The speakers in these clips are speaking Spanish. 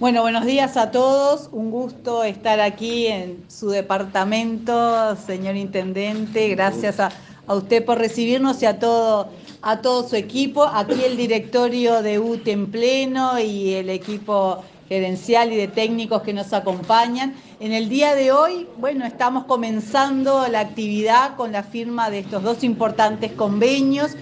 Bueno, buenos días a todos. Un gusto estar aquí en su departamento, señor intendente. Gracias a usted por recibirnos y a todo su equipo. Aquí el directorio de UTE en pleno y el equipo gerencial y de técnicos que nos acompañan. En el día de hoy, bueno, estamos comenzando la actividad con la firma de estos dos importantes convenios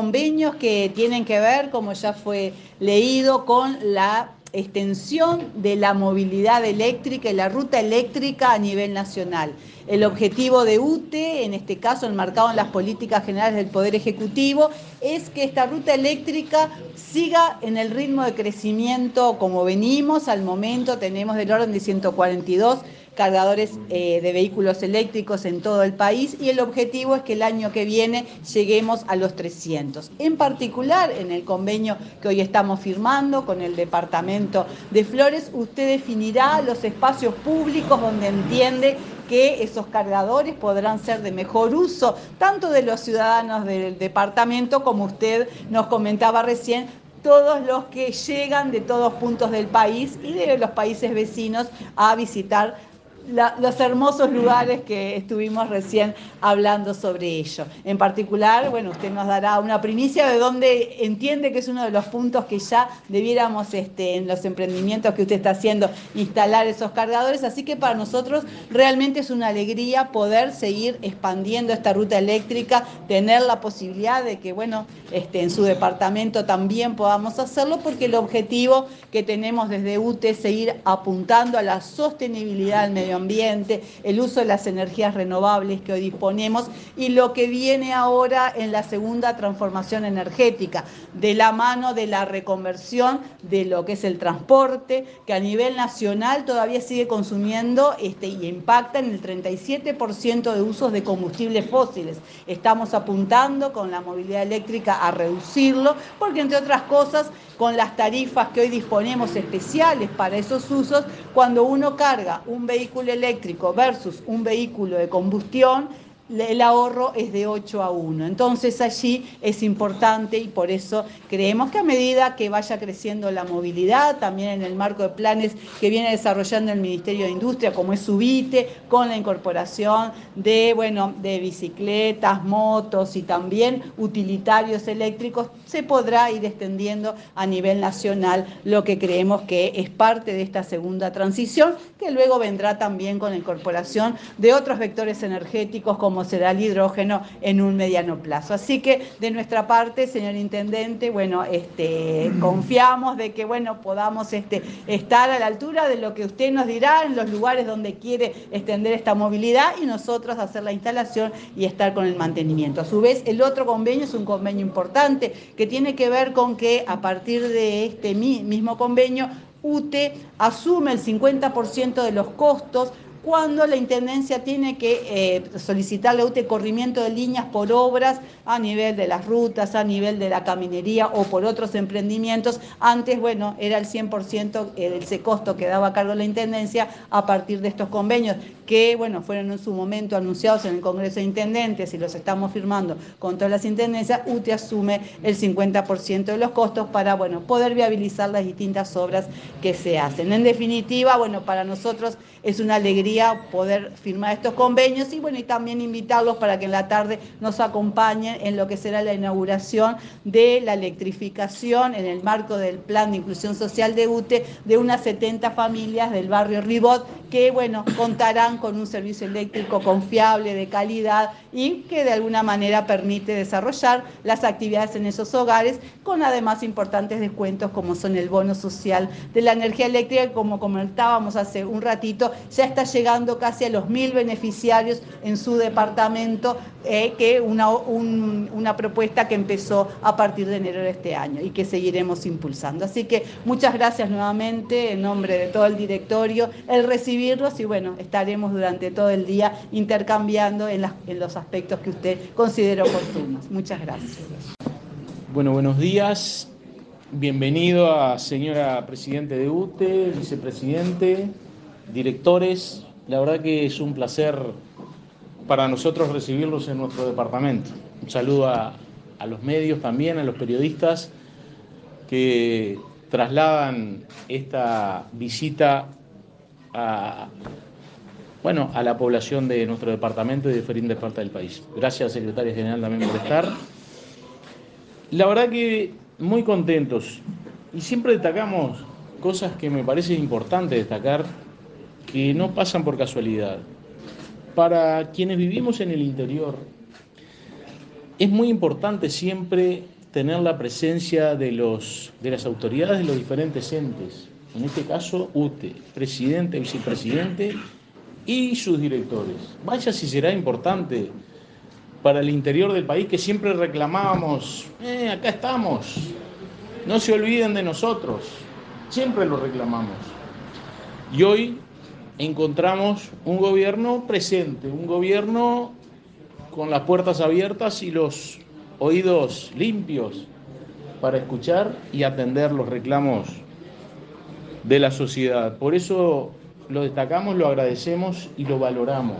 que tienen que ver, como ya fue leído, con la extensión de la movilidad eléctrica y la ruta eléctrica a nivel nacional. El objetivo de UTE, en este caso enmarcado en las políticas generales del Poder Ejecutivo, es que esta ruta eléctrica siga en el ritmo de crecimiento como venimos. Al momento tenemos del orden de 142 cargadores de vehículos eléctricos en todo el país y el objetivo es que el año que viene lleguemos a los 300. En particular, en el convenio que hoy estamos firmando con el Departamento de Flores, usted definirá los espacios públicos donde entiende que esos cargadores podrán ser de mejor uso, tanto de los ciudadanos del departamento como usted nos comentaba recién, todos los que llegan de todos puntos del país y de los países vecinos a visitar los hermosos lugares que estuvimos recién hablando sobre ello. En particular, bueno, usted nos dará una primicia de dónde entiende que es uno de los puntos que ya debiéramos, en los emprendimientos que usted está haciendo, instalar esos cargadores. Así que para nosotros realmente es una alegría poder seguir expandiendo esta ruta eléctrica, tener la posibilidad de que, bueno, en su departamento también podamos hacerlo, porque el objetivo que tenemos desde UTE es seguir apuntando a la sostenibilidad del medio ambiente, el uso de las energías renovables que hoy disponemos y lo que viene ahora en la segunda transformación energética, de la mano de la reconversión de lo que es el transporte, que a nivel nacional todavía sigue consumiendo y impacta en el 37% de usos de combustibles fósiles. Estamos apuntando con la movilidad eléctrica a reducirlo, porque entre otras cosas, con las tarifas que hoy disponemos especiales para esos usos, cuando uno carga un vehículo eléctrico versus un vehículo de combustión, el ahorro es de 8-1. Entonces allí es importante y por eso creemos que a medida que vaya creciendo la movilidad, también en el marco de planes que viene desarrollando el Ministerio de Industria, como es Subite, con la incorporación de bicicletas, motos y también utilitarios eléctricos, se podrá ir extendiendo a nivel nacional lo que creemos que es parte de esta segunda transición, que luego vendrá también con la incorporación de otros vectores energéticos como será el hidrógeno en un mediano plazo. Así que de nuestra parte, señor intendente, bueno, confiamos de que, bueno, podamos estar a la altura de lo que usted nos dirá en los lugares donde quiere extender esta movilidad y nosotros hacer la instalación y estar con el mantenimiento. A su vez, el otro convenio es un convenio importante que tiene que ver con que a partir de este mismo convenio, UTE asume el 50% de los costos cuando la Intendencia tiene que solicitarle a UTE corrimiento de líneas por obras a nivel de las rutas, a nivel de la caminería o por otros emprendimientos. Antes, bueno, era el 100% ese costo que daba a cargo la Intendencia a partir de estos convenios, que, bueno, fueron en su momento anunciados en el Congreso de Intendentes y los estamos firmando con todas las intendencias. UTE asume el 50% de los costos para, bueno, poder viabilizar las distintas obras que se hacen. En definitiva, bueno, para nosotros es una alegría poder firmar estos convenios y, bueno, y también invitarlos para que en la tarde nos acompañen en lo que será la inauguración de la electrificación en el marco del Plan de Inclusión Social de UTE de unas 70 familias del barrio Ribot que, bueno, contarán con un servicio eléctrico confiable, de calidad y que de alguna manera permite desarrollar las actividades en esos hogares con además importantes descuentos como son el bono social de la energía eléctrica, que, como comentábamos hace un ratito, ya está llegando casi a los 1000 beneficiarios en su departamento, que una propuesta que empezó a partir de enero de este año y que seguiremos impulsando. Así que muchas gracias nuevamente en nombre de todo el directorio, el recibirlos y, bueno, estaremos durante todo el día intercambiando en los aspectos que usted considere oportunos. Muchas gracias. Bueno, buenos días. Bienvenido a señora presidente de UTE, vicepresidente, directores. La verdad que es un placer para nosotros recibirlos en nuestro departamento. Un saludo a los medios también, a los periodistas que trasladan esta visita a la población de nuestro departamento y de diferentes partes del país. Gracias, secretaria general, también por estar. La verdad que muy contentos, y siempre destacamos cosas que me parece importante destacar, que no pasan por casualidad. Para quienes vivimos en el interior, es muy importante siempre tener la presencia de las autoridades de los diferentes entes, en este caso UTE, presidente, vicepresidente y sus directores. Vaya si será importante para el interior del país, que siempre reclamábamos, acá estamos, no se olviden de nosotros, siempre lo reclamamos. Y hoy encontramos un gobierno presente, un gobierno con las puertas abiertas y los oídos limpios para escuchar y atender los reclamos de la sociedad. Por eso lo destacamos, lo agradecemos y lo valoramos.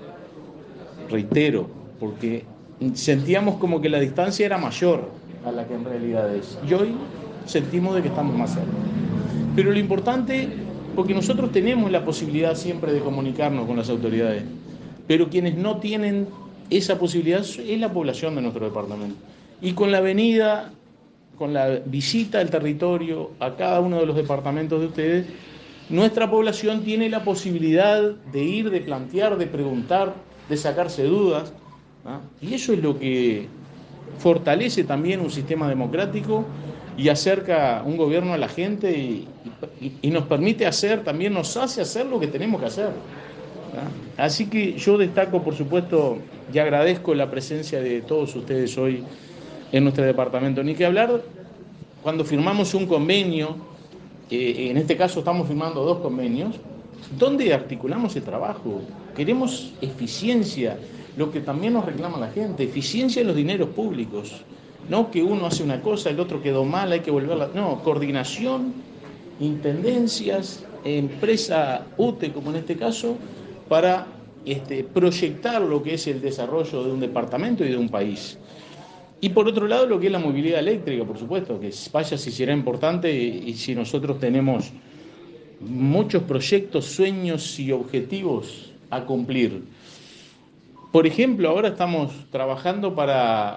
Reitero, porque sentíamos como que la distancia era mayor a la que en realidad es. Y hoy sentimos de que estamos más cerca. Pero lo importante, porque nosotros tenemos la posibilidad siempre de comunicarnos con las autoridades, pero quienes no tienen esa posibilidad es la población de nuestro departamento. Y con la venida, con la visita al territorio, a cada uno de los departamentos de ustedes, nuestra población tiene la posibilidad de ir, de plantear, de preguntar, de sacarse dudas, ¿no? Y eso es lo que fortalece también un sistema democrático y acerca un gobierno a la gente y nos permite hacer, también nos hace hacer lo que tenemos que hacer, ¿no? Así que yo destaco, por supuesto, y agradezco la presencia de todos ustedes hoy en nuestro departamento. Ni que hablar cuando firmamos un convenio, en este caso estamos firmando 2 convenios, donde articulamos el trabajo. Queremos eficiencia, lo que también nos reclama la gente, eficiencia en los dineros públicos. No que uno hace una cosa, el otro quedó mal, hay que volverla. No, coordinación, intendencias, empresa UTE, como en este caso, para proyectar lo que es el desarrollo de un departamento y de un país. Y por otro lado, lo que es la movilidad eléctrica, por supuesto, que vaya si será importante y si nosotros tenemos muchos proyectos, sueños y objetivos a cumplir. Por ejemplo, ahora estamos trabajando para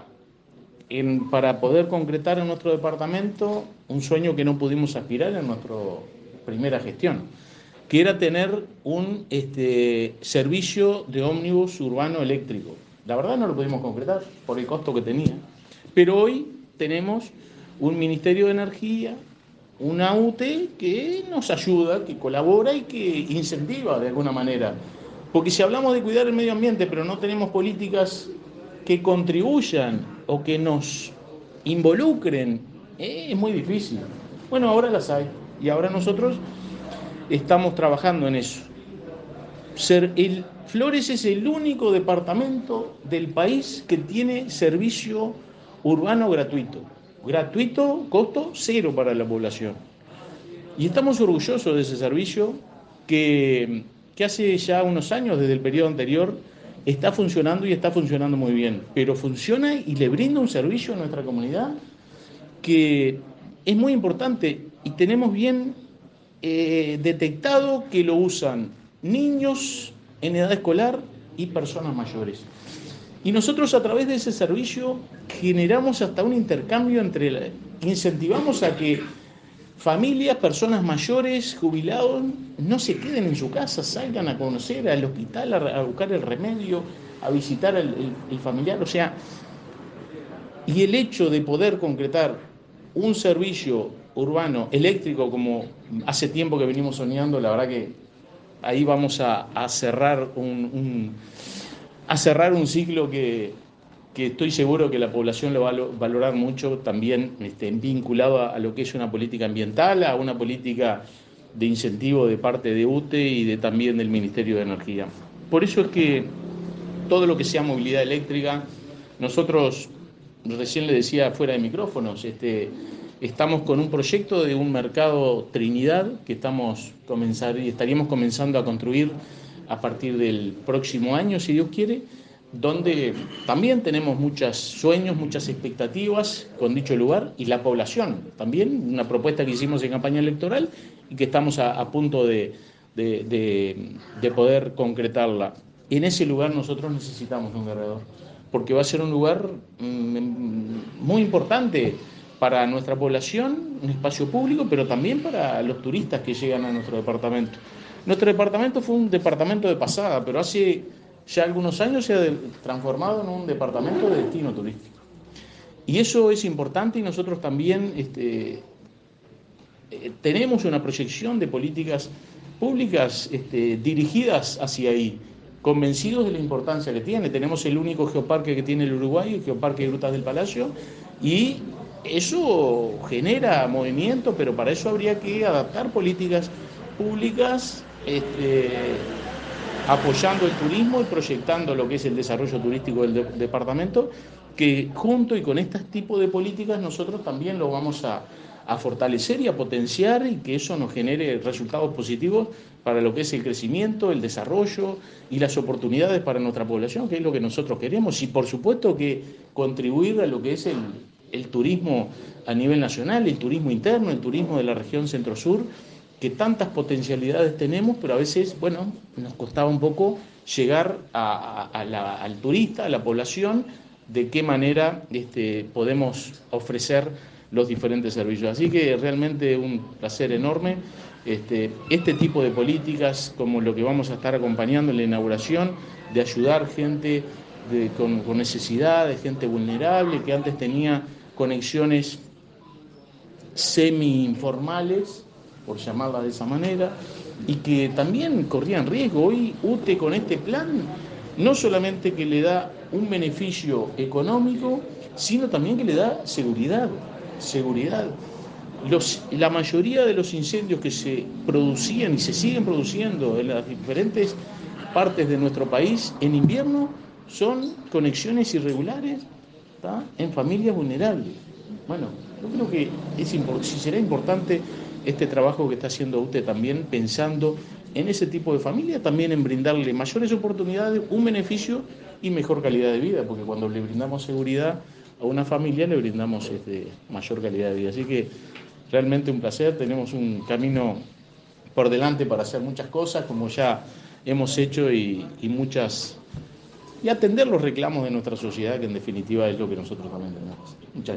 poder concretar en nuestro departamento un sueño que no pudimos aspirar en nuestra primera gestión, que era tener un servicio de ómnibus urbano eléctrico. La verdad no lo pudimos concretar por el costo que tenía, pero hoy tenemos un Ministerio de Energía, una UTE que nos ayuda, que colabora y que incentiva de alguna manera. Porque si hablamos de cuidar el medio ambiente, pero no tenemos políticas que contribuyan o que nos involucren, es muy difícil. Bueno, ahora las hay y ahora nosotros estamos trabajando en eso. Flores es el único departamento del país que tiene servicio urbano gratuito. Gratuito, costo cero para la población. Y estamos orgullosos de ese servicio que hace ya unos años, desde el periodo anterior, está funcionando y está funcionando muy bien. Pero funciona y le brinda un servicio a nuestra comunidad que es muy importante y tenemos bien detectado que lo usan niños en edad escolar y personas mayores. Y nosotros a través de ese servicio generamos hasta un intercambio incentivamos a que familias, personas mayores, jubilados, no se queden en su casa, salgan a conocer al hospital, a buscar el remedio, a visitar el familiar. O sea, y el hecho de poder concretar un servicio urbano eléctrico, como hace tiempo que venimos soñando, la verdad que ahí vamos a cerrar un ciclo que estoy seguro que la población lo va a valorar mucho, también vinculado a lo que es una política ambiental, a una política de incentivo de parte de UTE y también del Ministerio de Energía. Por eso es que todo lo que sea movilidad eléctrica, nosotros, recién le decía fuera de micrófonos, estamos con un proyecto de un mercado Trinidad que estaríamos comenzando a construir a partir del próximo año, si Dios quiere, donde también tenemos muchos sueños, muchas expectativas con dicho lugar y la población. También una propuesta que hicimos en campaña electoral y que estamos a punto de poder concretarla. En ese lugar nosotros necesitamos un Guerredor, porque va a ser un lugar muy importante para nuestra población, un espacio público, pero también para los turistas que llegan a nuestro departamento. Nuestro departamento fue un departamento de pasada, pero hace ya algunos años se ha transformado en un departamento de destino turístico. Y eso es importante y nosotros también tenemos una proyección de políticas públicas dirigidas hacia ahí, convencidos de la importancia que tiene. Tenemos el único geoparque que tiene el Uruguay, el Geoparque de Grutas del Palacio, y eso genera movimiento, pero para eso habría que adaptar políticas públicas apoyando el turismo y proyectando lo que es el desarrollo turístico del departamento, que junto y con este tipo de políticas nosotros también lo vamos a fortalecer y a potenciar, y que eso nos genere resultados positivos para lo que es el crecimiento, el desarrollo y las oportunidades para nuestra población, que es lo que nosotros queremos, y por supuesto que contribuir a lo que es el turismo a nivel nacional, el turismo interno, el turismo de la región centro-sur, que tantas potencialidades tenemos, pero a veces, bueno, nos costaba un poco llegar al turista, a la población, de qué manera podemos ofrecer los diferentes servicios. Así que realmente un placer enorme. Este tipo de políticas, como lo que vamos a estar acompañando en la inauguración, de ayudar gente con necesidades, gente vulnerable, que antes tenía conexiones semi-informales, por llamarla de esa manera, y que también corrían riesgo. Hoy UTE con este plan no solamente que le da un beneficio económico, sino también que le da seguridad. La mayoría de los incendios que se producían y se siguen produciendo en las diferentes partes de nuestro país en invierno son conexiones irregulares, ¿tá?, en familias vulnerables. Bueno, yo creo que sí será importante este trabajo que está haciendo usted también, pensando en ese tipo de familia, también en brindarle mayores oportunidades, un beneficio y mejor calidad de vida, porque cuando le brindamos seguridad a una familia, le brindamos mayor calidad de vida. Así que realmente un placer, tenemos un camino por delante para hacer muchas cosas, como ya hemos hecho, y atender los reclamos de nuestra sociedad, que en definitiva es lo que nosotros también tenemos. Muchas gracias.